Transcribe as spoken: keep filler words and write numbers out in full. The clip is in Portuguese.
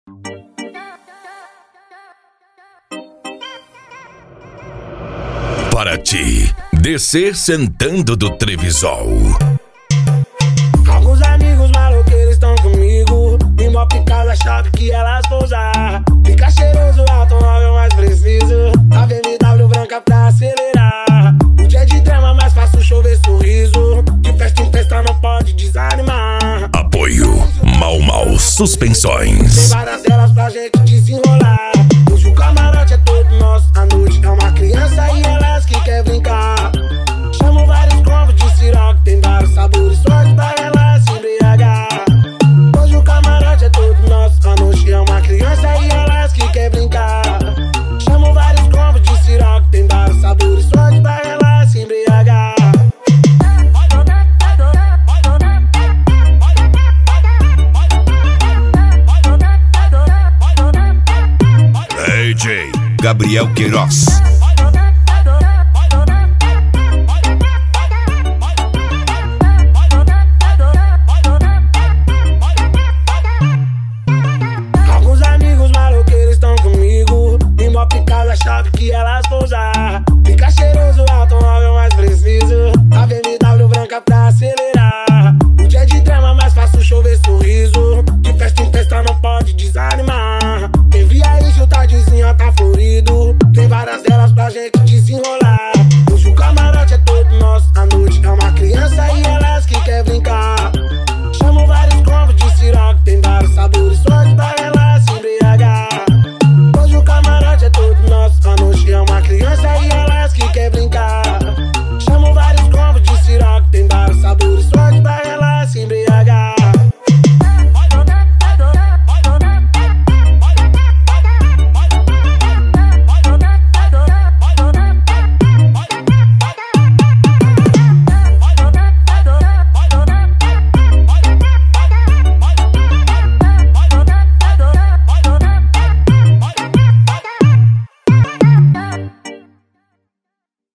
Para ti, descer sentando do Trevisol. Alguns amigos maloqueiros estão comigo, e mó picada chave que elas vão usar. Fica cheiroso, automóvel mais preciso, a B M W branca pra acelerar. O dia de drama mais fácil chover sorriso, de festa em festa não pode desanimar. Apoio Mal Mal Suspensões. Tem várias delas pra gente desenrolar. Hoje o camarote é todo nosso, a noite é uma criança e elas que quer brincar. Chamo vários combos de Ciroc, tem vários sabores, sorte pra elas se embriagar. Hoje o camarote é todo nosso, a noite é uma criança e elas que quer brincar. Chamo vários combos de Ciroc, tem vários sabores, sorte pra elas se embriagar. D J Gabriel Queiroz.